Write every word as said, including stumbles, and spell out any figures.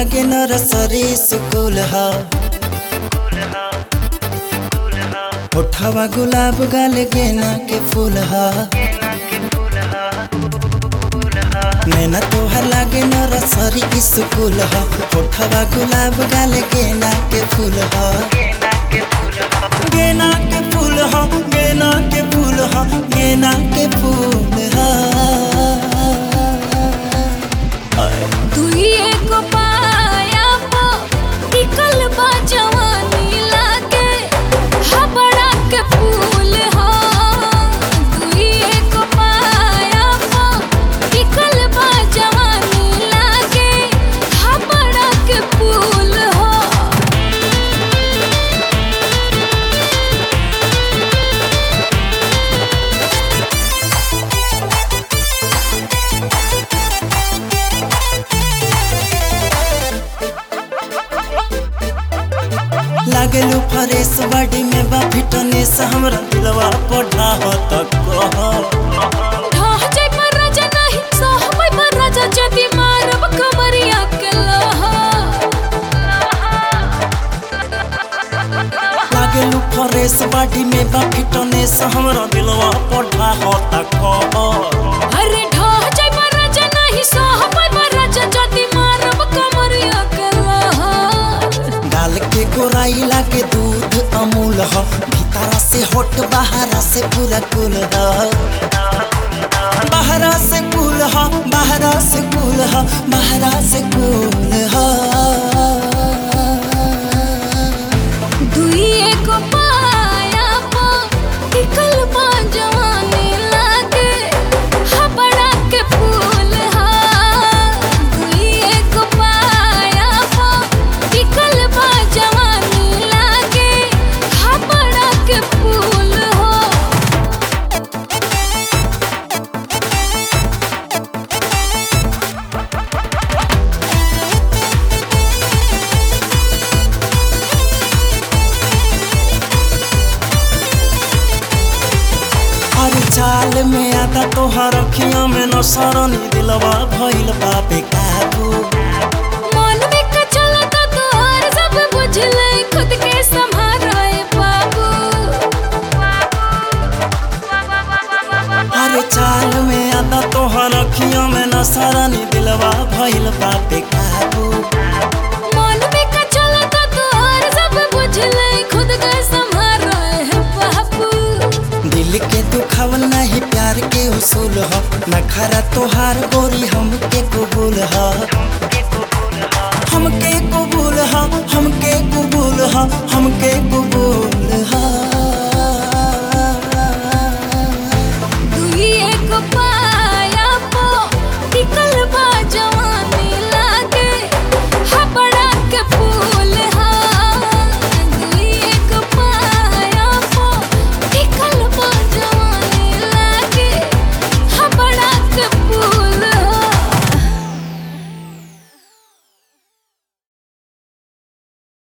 लागे nursery school हा होठवा गुलाब गाल गेना के फूल हा नैना तोहर लागे नरसरी स्कूल हा होठवा गुलाब गाल गेना के फूल हा गेना के फूल हा गेना के फूल हा गेना के फूल हा तू ही एको पाया पो टिकल बा जवानी लागे हबड़ा के फूल हो तू ही एको पाया पो टिकल बा जवानी लागे हबड़ा के फूल हो लागलू फ्रेश बॉडी में बा फिटनेस हमरा दिलवा पढ़ा हो तक कहो ढह जाय पर राजा नहीं सहबै पर राजा जदी मारब कमरिया के लहा लागलू फ्रेश बॉडी में बा फिटनेस हमरा दिलवा पढ़ा हो तक कहो अरे ढह जाय पर राजा नहीं सहबै पर राजा जदी मारब कमरिया के लहा गाल के गोराई लागे दूध अमूल हो भीतरा से होट बाहरा से पूरा कुल हो बाहरा से कुल हो बाहरा से कुल हो बाहरा से कुल हो दुई एको पाया पो टिकल बा जवानी लागे हबड़ा के फूल हा दुई एको पाया पो टिकल बा जवानी लागे हबड़ा के फूल हो अरे चाल में आता तोहर अखियां में नसरनी दिलवा भइल बापे काबू मन में का चलता तोहर सब बुझले खुद के संभाराए बाबू अरे चाल में आता तोहर अखियां में नसरनी दिलवा भइल बापे काबू मन में का चलता तोहर सब बुझले खुद के संभाराए बाबू दिल के दुखावल नहीं प्यार के उसूल हो नखरा तोहार गोरी हमके कबूल हो हमके कबूल हो हमके कबूल हो हमके कबूल हो